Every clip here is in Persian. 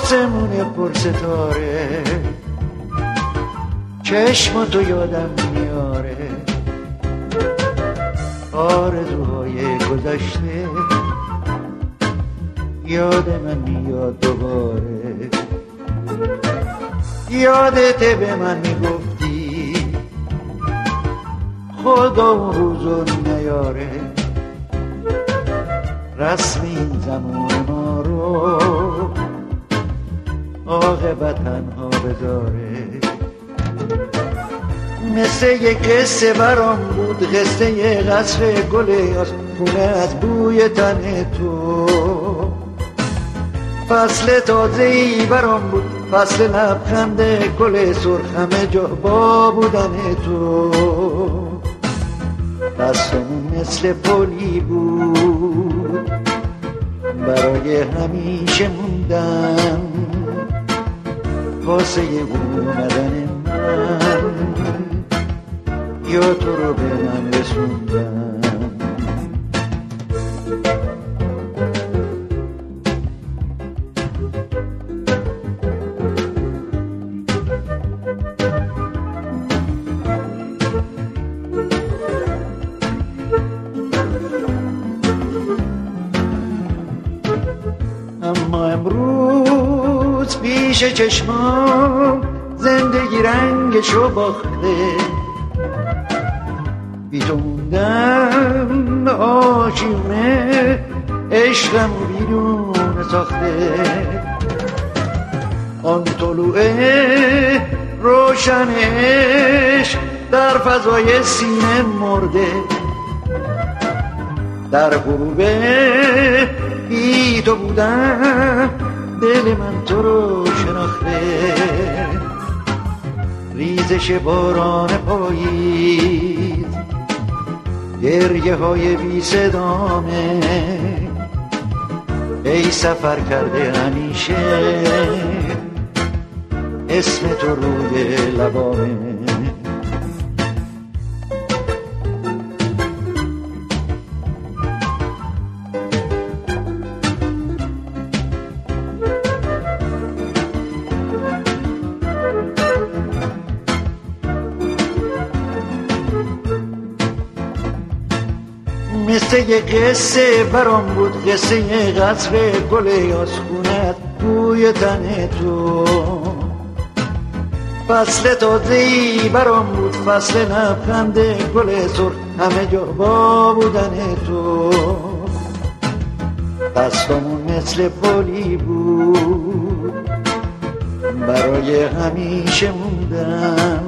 آسمون پرستاره، چشم تو یادم میاره، آرزوهای گذشته یاد من میاد دوباره. یادت به من میگفتی خدا اون روزو نیاره، رسم این زمان ما رو عاقبت تنها بذاره. مثل یک قصه برام بود، قصه یه قصر گل یاس خونه از بوی تن تو. فصل تازه‌ای برام بود، فصل لبخند گل سرخ، همه جا با بودن تو. دستمون مثل پلی بود، برای همیشه موندم واسه اومدن من، یا تو رو به من رسوندم. اما امروز پیش چشمام زندگی رنگشو باخته، بی تو موندم آشیونه عشقم و بیرون ساخته. آن طلوع روشنش در فضای سینه مرده، در غروب بی تو بودم دل من تو رو شناخته. ریزش باران پاییز، گریه های بی صدامه، ای سفر کرده همیشه اسم تو روی لبامه. مثل یه قصه برام بود، قصه یه قصر گل یاس خونت بوی تن تو. فصل تازه‌ای برام بود، فصل لبخند گل سرخ، همه جا با بودن تو. دستامون مثل پلی بود، برای همیشه موندم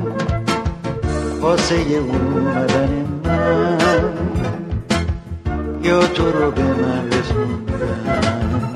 واسه اومدن من، یا تو رو به من رسوندم.